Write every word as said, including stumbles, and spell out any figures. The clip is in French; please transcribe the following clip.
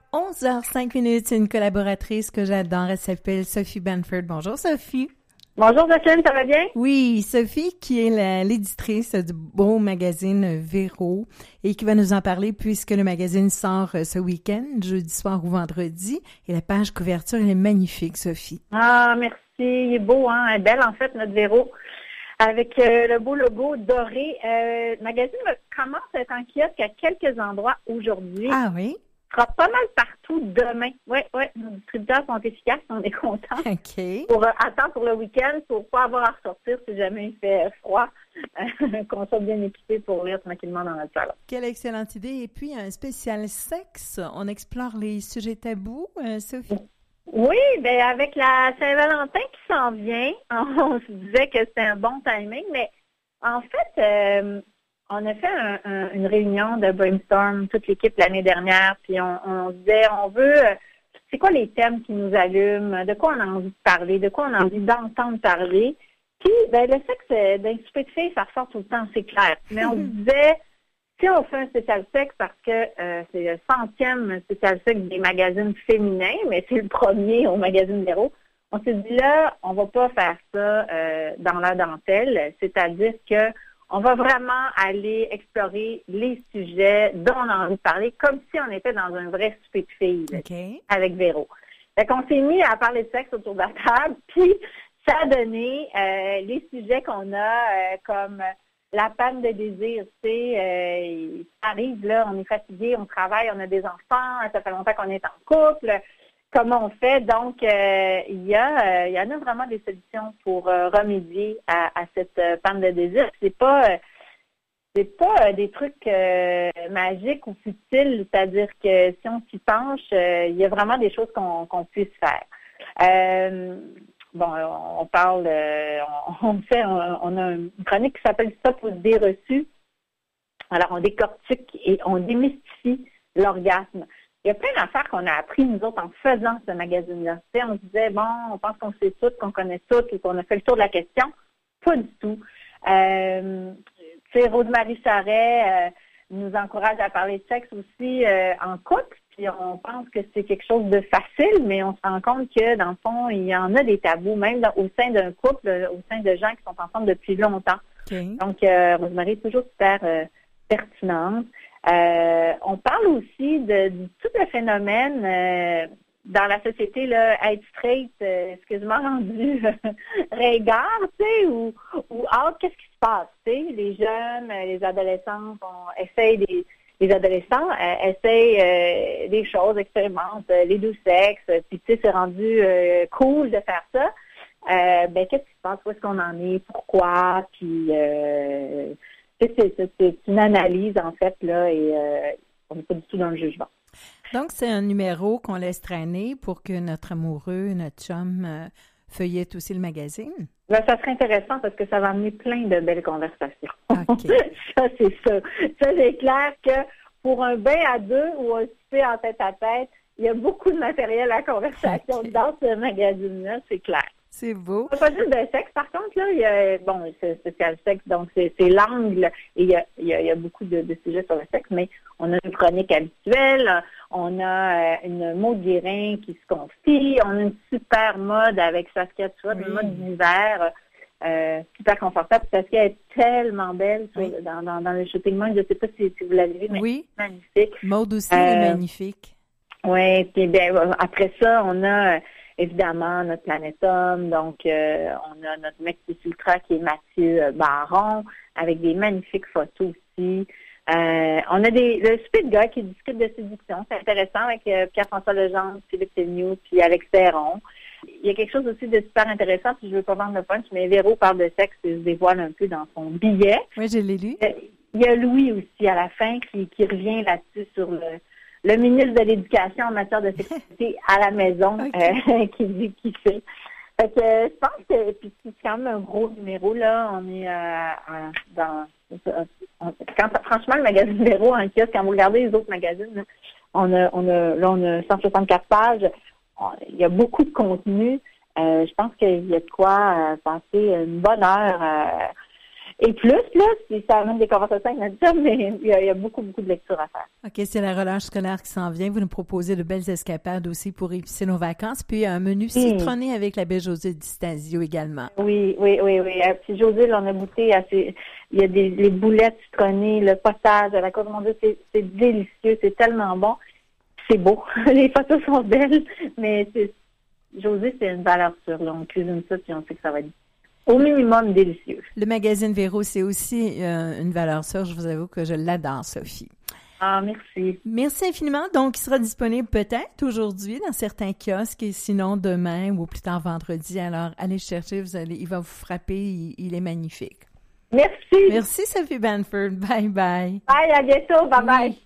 onze heures cinq minutes, une collaboratrice que j'adore, elle s'appelle Sophie Banford. Bonjour Sophie. Bonjour Jocelyne, ça va bien? Oui, Sophie qui est la, l'éditrice du beau magazine Véro et qui va nous en parler puisque le magazine sort ce week-end, jeudi soir ou vendredi, et la page couverture, elle est magnifique, Sophie. Ah, merci, il est beau, hein, elle est belle en fait, notre Véro, avec euh, le beau logo doré. Euh, le magazine commence à être en kiosque à quelques endroits aujourd'hui. Ah oui? Il sera pas mal partout demain. Oui, oui, nos distributeurs sont efficaces, on est contents. OK. Pour euh, attendre pour le week-end, pour pas avoir à ressortir si jamais il fait froid, qu'on soit bien équipé pour lire tranquillement dans notre salon. Quelle excellente idée. Et puis, un spécial sexe. On explore les sujets tabous, euh, Sophie. Oui, bien avec la Saint-Valentin qui s'en vient, on se disait que c'était un bon timing, mais en fait, euh, on a fait un, un, une réunion de brainstorm, toute l'équipe l'année dernière, puis on, on disait, on veut, c'est quoi les thèmes qui nous allument, de quoi on a envie de parler, de quoi on a envie d'entendre parler. Puis, ben, le sexe d'un souper de filles, ça ressort tout le temps, c'est clair. Mais on disait, si on fait un spécial sexe, parce que euh, c'est le centième spécial sexe des magazines féminins, mais c'est le premier au magazine Véro, on s'est dit là, on va pas faire ça euh, dans la dentelle, c'est-à-dire que on va vraiment aller explorer les sujets dont on a envie de parler, comme si on était dans un vrai souper de filles okay. avec Véro. Fait qu'on s'est mis à parler de sexe autour de la table, puis ça a donné euh, les sujets qu'on a euh, comme la panne de désir. Tu sais, euh, ça arrive, là, on est fatigué, on travaille, on a des enfants, ça fait longtemps qu'on est en couple. Comment on fait? Donc, euh, il y a, euh, il y en a vraiment des solutions pour euh, remédier à, à cette euh, panne de désir. C'est pas, euh, c'est pas euh, des trucs euh, magiques ou futiles. C'est-à-dire que si on s'y penche, euh, il y a vraiment des choses qu'on, qu'on puisse faire. Euh, bon, on parle, euh, on, on fait, on, on a une chronique qui s'appelle Stop aux idées reçues. Alors, on décortique et on démystifie l'orgasme. Il y a plein d'affaires qu'on a appris, nous autres, en faisant ce magazine-là. Tu sais, on se disait, bon, on pense qu'on sait tout, qu'on connaît tout, et qu'on a fait le tour de la question. Pas du tout. Euh, tu sais, Rose-Marie Charret euh, nous encourage à parler de sexe aussi euh, en couple, puis on pense que c'est quelque chose de facile, mais on se rend compte que, dans le fond, il y en a des tabous, même dans, au sein d'un couple, au sein de gens qui sont ensemble depuis longtemps. Okay. Donc, euh, Rose-Marie est toujours super euh, pertinente. Euh, on parle aussi de, de tout le phénomène euh, dans la société, là, être straight, euh, excuse-moi, rendu ringard, tu sais, ou, ou ah, qu'est-ce qui se passe, tu sais, les jeunes, les adolescents, on essaye des, les adolescents euh, essayent euh, des choses, expérimentent euh, les deux sexes, puis tu sais, c'est rendu euh, cool de faire ça. Euh, ben, qu'est-ce qui se passe, où est-ce qu'on en est, pourquoi, puis euh, C'est, c'est, c'est une analyse, en fait, là, et euh, on n'est pas du tout dans le jugement. Donc, c'est un numéro qu'on laisse traîner pour que notre amoureux, notre chum, euh, feuillette aussi le magazine? Ben, ça serait intéressant parce que ça va amener plein de belles conversations. Okay. Ça, c'est ça. Ça, c'est clair que pour un bain à deux ou un souper en tête à tête, il y a beaucoup de matériel à conversation okay. dans ce magazine-là, c'est clair. C'est beau. C'est pas juste de sexe, par contre, là, il y a, bon, c'est spécial sexe, donc c'est, c'est l'angle, et il y a, il y a, il y a beaucoup de, de sujets sur le sexe, mais on a une chronique habituelle, on a euh, une Maud Guérin qui se confie, on a une super mode avec Saskia Tuat, oui. Une mode d'hiver, euh, super confortable. Saskia est tellement belle sur, oui. dans, dans, dans le shopping mall, je ne sais pas si, si vous l'avez vu, mais oui. Magnifique. Maud aussi euh, est magnifique. Oui, puis bien, après ça, on a... Évidemment, notre Planète Homme, donc euh, on a notre mec plus ultra qui est Mathieu Baron, avec des magnifiques photos aussi. Euh, on a des le souper de gars qui discute de séduction, c'est intéressant avec euh, Pierre-François Legendre, Philippe Tegnou, puis Alex Perron. Il y a quelque chose aussi de super intéressant, puis je veux pas vendre le punch, mais Véro parle de sexe et se dévoile un peu dans son billet. Oui, je l'ai lu. Il y a Louis aussi à la fin qui, qui revient là-dessus sur le le ministre de l'Éducation en matière de sécurité à la maison, okay. euh, qui dit qui fait. Fait que euh, je pense que puis c'est quand même un gros numéro, là. On est euh, dans on, quand franchement le magazine Véro en kiosque, quand vous regardez les autres magazines, là, on a on a là on a cent soixante-quatre pages. On, il y a beaucoup de contenu. Euh, je pense qu'il y a de quoi euh, passer une bonne heure. Euh, et plus, là, si ça amène des conversations avec notre job, mais il y, a, il y a beaucoup, beaucoup de lectures à faire. OK, c'est la relâche scolaire qui s'en vient. Vous nous proposez de belles escapades aussi pour épicer nos vacances, puis un menu citronné mmh. avec la belle Josée Di Stasio également. Oui, oui, oui, oui. Puis Josée, là, on a goûté à ces, il y a des les boulettes citronnées, le potage à la côte, mon Dieu, c'est, c'est délicieux, c'est tellement bon. C'est beau. Les photos sont belles, mais c'est, Josée, c'est une valeur sûre. Là. On cuisine ça, puis on sait que ça va être au minimum délicieux. Le magazine Véro, c'est aussi euh, une valeur sûre. Je vous avoue que je l'adore, Sophie. Ah, merci. Merci infiniment. Donc, il sera disponible peut-être aujourd'hui dans certains kiosques et sinon demain ou plus tard vendredi. Alors, allez le chercher, vous allez, il va vous frapper, il, il est magnifique. Merci. Merci, Sophie Banford. Bye bye. Bye, à bientôt. Bye bye. Oui.